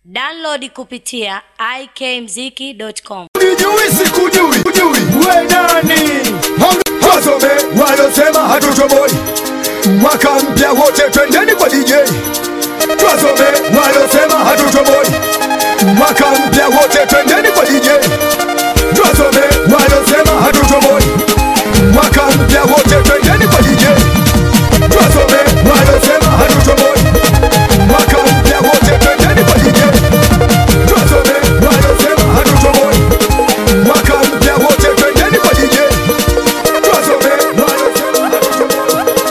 Download kupitia ikmziki.com. Unijui sikujui we nani? Hazome walosema hatutoboi. Mwaka mpya wote twendeni kwa DJ. Twazome walosema hatutoboi. Mwaka mpya wote twendeni kwa DJ. Twazome walosema hatutoboi. Mwaka mpya wote twendeni kwa DJ. Twazome walosema hatutoboi. Mwaka mpya wote twendeni kwa DJ. Twazome walosema hatutoboi. Mwaka mpya wote twendeni kwa DJ. Twazome walosema hatutoboi.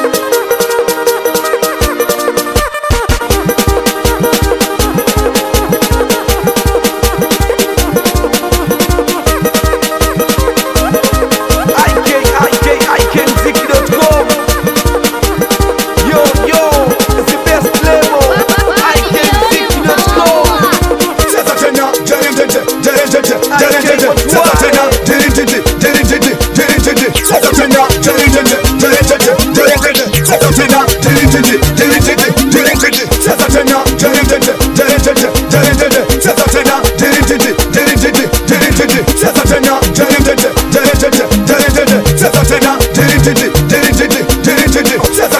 IKMziki.com. Yo, it's the best label. IKMziki.com. Sasa tena jerentete. Sasa tena jerentete. Sasa tena jerentete. Sasa tena jerentete. Sasa tena jerentete. Sasa tena jerentete. Sasa tena jerentete. Sasa tena jerentete. Sasa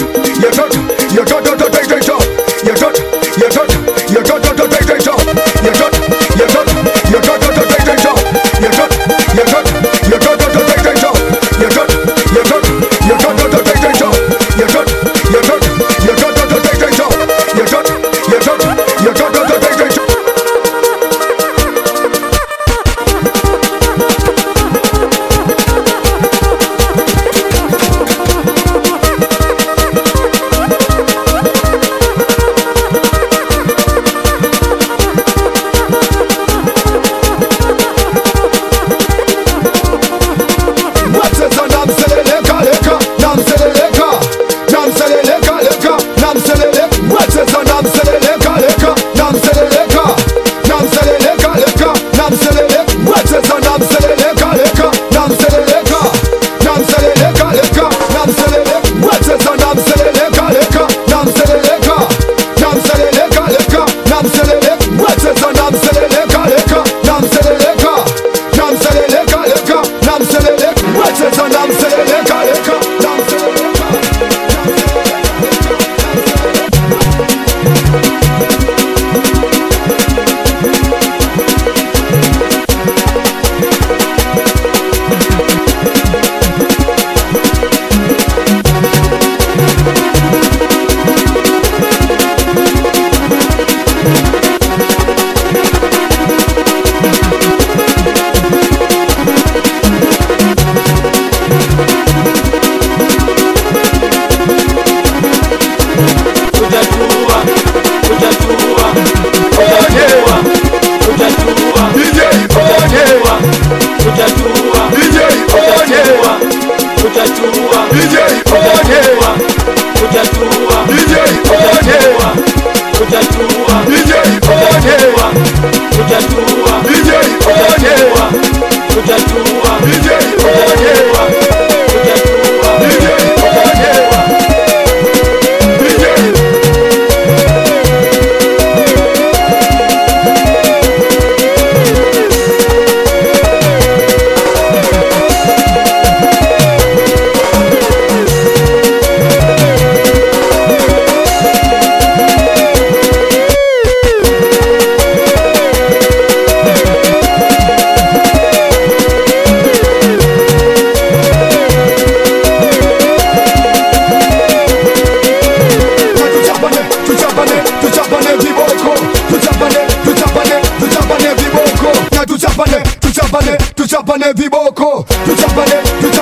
tuchapane viboko, tuchapane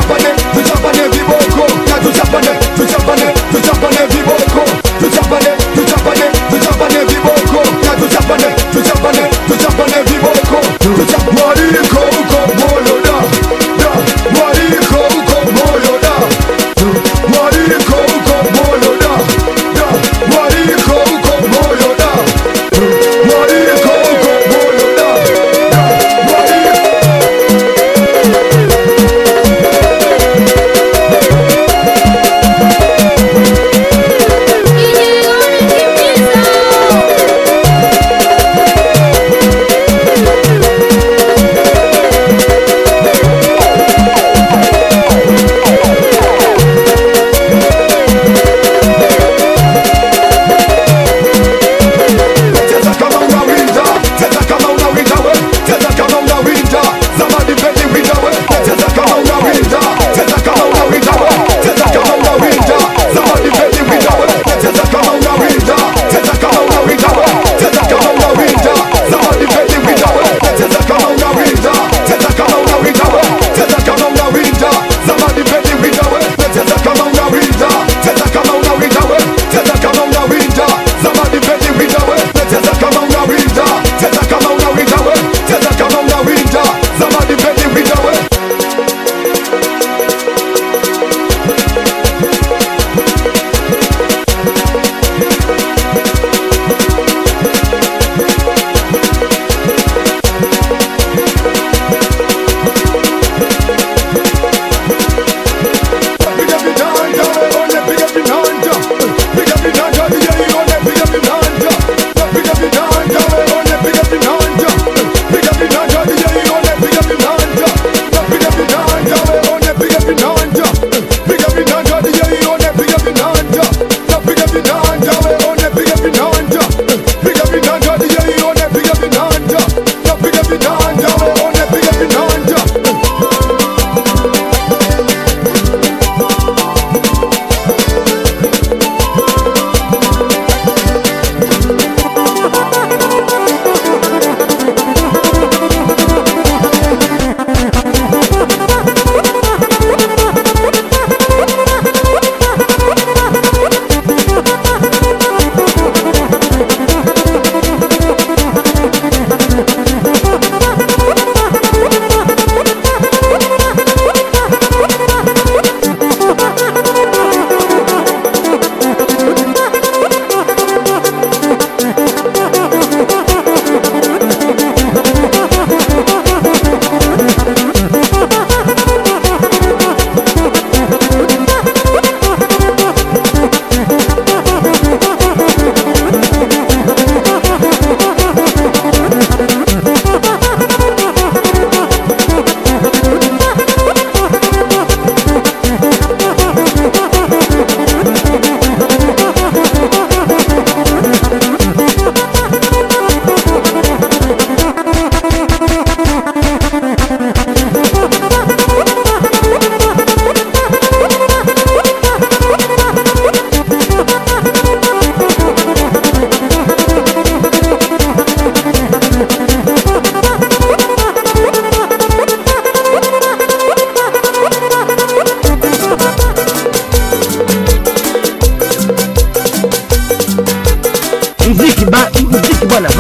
viboko, na tuchapane viboko, tuchapane viboko, na tuchapane viboko, mwaliko uko moyo da, mwaliko uko moyo da, mwaliko uko moyo da, mwaliko uko moyo da, mwaliko uko moyo da, mwaliko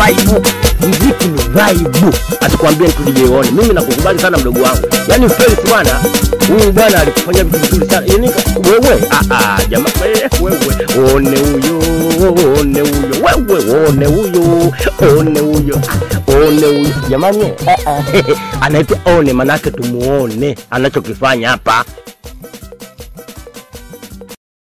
vibe. Muziki ni vibe. Asikwambie tulijeone. Mimi nakukubali sana mdogo wangu. Yaani Felix bwana, huyu bwana alikufanya vitu vizuri sana. Yaani wewe jamaa wewe one huyo. Wewe one huyo. Jamani anaitwa one manake tumuone anachokifanya hapa.